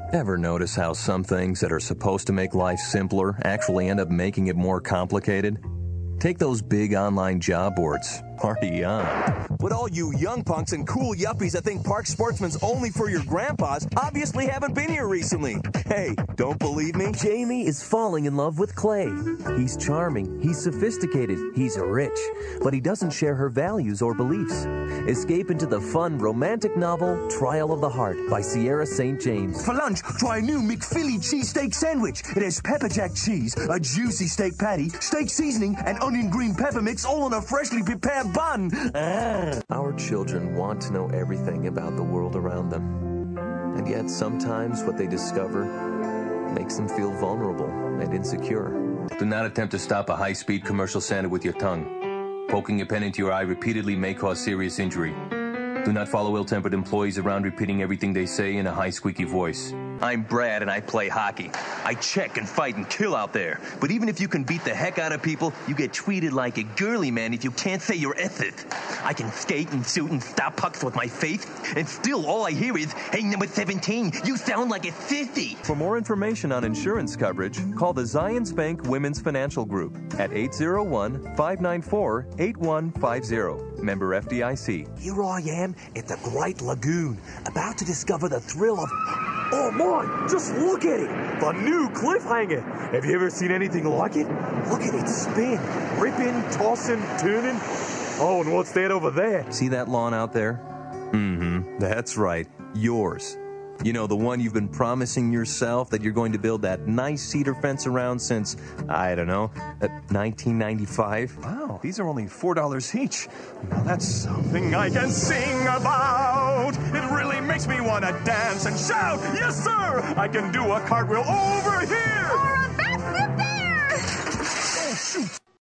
Ever notice how some things that are supposed to make life simpler actually end up making it more complicated? Take those big online job boards. Party on. But all you young punks and cool yuppies that think Park Sportsman's only for your grandpas obviously haven't been here recently. Hey, don't believe me? Jamie is falling in love with Clay. He's charming, he's sophisticated, he's rich, but he doesn't share her values or beliefs. Escape into the fun, romantic novel Trial of the Heart by Sierra St. James. For lunch, try a new McPhilly cheesesteak sandwich. It has pepper jack cheese, a juicy steak patty, steak seasoning, and onion green pepper mix all on a freshly prepared bun. Our children want to know everything about the world around them. And yet sometimes what they discover makes them feel vulnerable and insecure. Do not attempt to stop a high-speed commercial sounded with your tongue. Poking a pen into your eye repeatedly may cause serious injury. Do not follow ill-tempered employees around repeating everything they say in a high, squeaky voice. I'm Brad and I play hockey. I check and fight and kill out there. But even if you can beat the heck out of people, you get treated like a girly man if you can't say your S's. I can skate and shoot and stop pucks with my face, and still all I hear is, "Hey, number 17, you sound like a sissy." For more information on insurance coverage, call the Zions Bank Women's Financial Group at 801-594-8150. Member FDIC. Here I am at the Great Lagoon, about to discover the thrill of... Oh my, just look at it! The new cliffhanger! Have you ever seen anything like it? Look at it spin, ripping, tossing, turning. Oh, and what's that over there? See that lawn out there? Mm-hmm. That's right. Yours. You know, the one you've been promising yourself that you're going to build that nice cedar fence around since, I don't know, 1995? Wow, these are only $4 each. Now that's something I can sing about. It really makes me want to dance and shout. Yes, sir! I can do a cartwheel over here.